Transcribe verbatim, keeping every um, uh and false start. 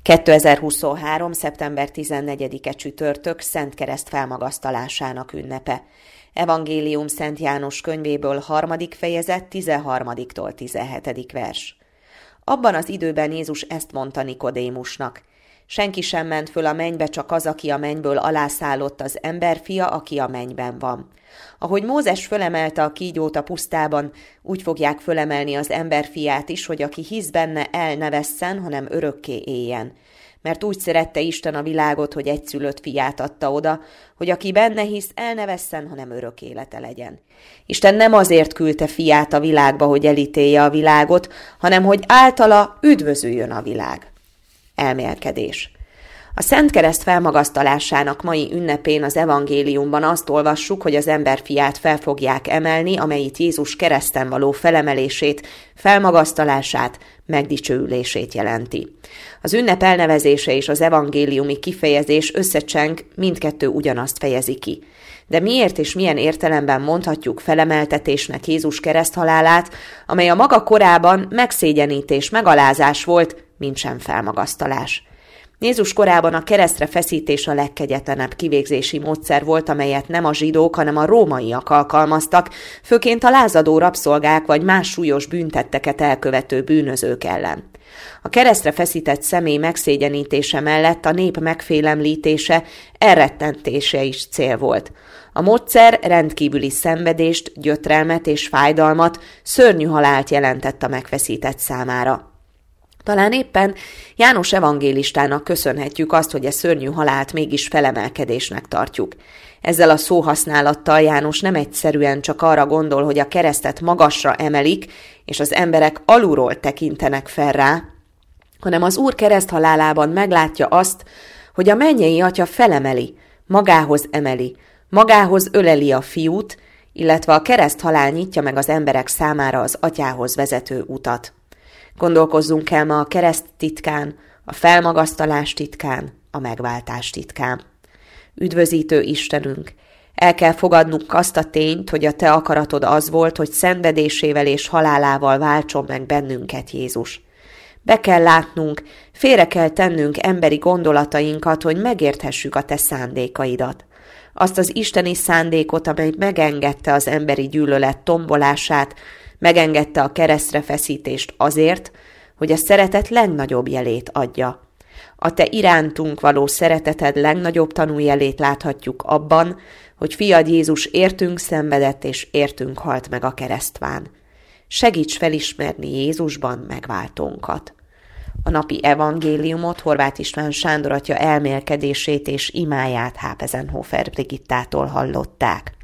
kétezer-huszonhárom. szeptember tizennegyedike csütörtök Szentkereszt felmagasztalásának ünnepe. Evangélium Szent János könyvéből harmadik fejezet tizenharmadiktól tizenhetedik vers. Abban az időben Jézus ezt mondta Nikodémusnak: senki sem ment föl a mennybe, csak az, aki a mennyből alászállott, az emberfia, aki a mennyben van. Ahogy Mózes fölemelte a kígyót a pusztában, úgy fogják fölemelni az emberfiát is, hogy aki hisz benne, el ne vesszen, hanem örökké éljen. Mert úgy szerette Isten a világot, hogy egyszülött fiát adta oda, hogy aki benne hisz, el ne vesszen, hanem örök élete legyen. Isten nem azért küldte fiát a világba, hogy elítélje a világot, hanem hogy általa üdvözüljön a világ. Elmélkedés. A Szentkereszt felmagasztalásának mai ünnepén az evangéliumban azt olvassuk, hogy az emberfiát fel fogják emelni, amelyet Jézus kereszten való felemelését, felmagasztalását, megdicsőülését jelenti. Az ünnep elnevezése és az evangéliumi kifejezés összecseng, mindkettő ugyanazt fejezi ki. De miért és milyen értelemben mondhatjuk felemeltetésnek Jézus kereszthalálát, amely a maga korában megszégyenítés, megalázás volt, mintsem felmagasztalás? Jézus korában a keresztre feszítés a legkegyetlenebb kivégzési módszer volt, amelyet nem a zsidók, hanem a rómaiak alkalmaztak, főként a lázadó rabszolgák vagy más súlyos bűntetteket elkövető bűnözők ellen. A keresztre feszített személy megszégyenítése mellett a nép megfélemlítése, elrettentése is cél volt. A módszer rendkívüli szenvedést, gyötrelmet és fájdalmat, szörnyű halált jelentett a megfeszített számára. Talán éppen János evangélistának köszönhetjük azt, hogy e szörnyű halált mégis felemelkedésnek tartjuk. Ezzel a szóhasználattal János nem egyszerűen csak arra gondol, hogy a keresztet magasra emelik, és az emberek alulról tekintenek fel rá, hanem az Úr kereszthalálában meglátja azt, hogy a mennyei Atya felemeli, magához emeli, magához öleli a fiút, illetve a kereszthalál nyitja meg az emberek számára az Atyához vezető utat. Gondolkozzunk el ma a kereszt titkán, a felmagasztalás titkán, a megváltás titkán. Üdvözítő Istenünk, el kell fogadnunk azt a tényt, hogy a Te akaratod az volt, hogy szenvedésével és halálával váltson meg bennünket Jézus. Be kell látnunk, félre kell tennünk emberi gondolatainkat, hogy megérthessük a Te szándékaidat. Azt az isteni szándékot, amely megengedte az emberi gyűlölet tombolását, megengedte a keresztre feszítést azért, hogy a szeretet legnagyobb jelét adja. A Te irántunk való szereteted legnagyobb tanújelét láthatjuk abban, hogy fiad Jézus értünk szenvedett és értünk halt meg a keresztván. Segíts felismerni Jézusban megváltónkat. A napi evangéliumot Horváth István Sándor atya elmélkedését és imáját Hápezenhofer Brigittától hallották.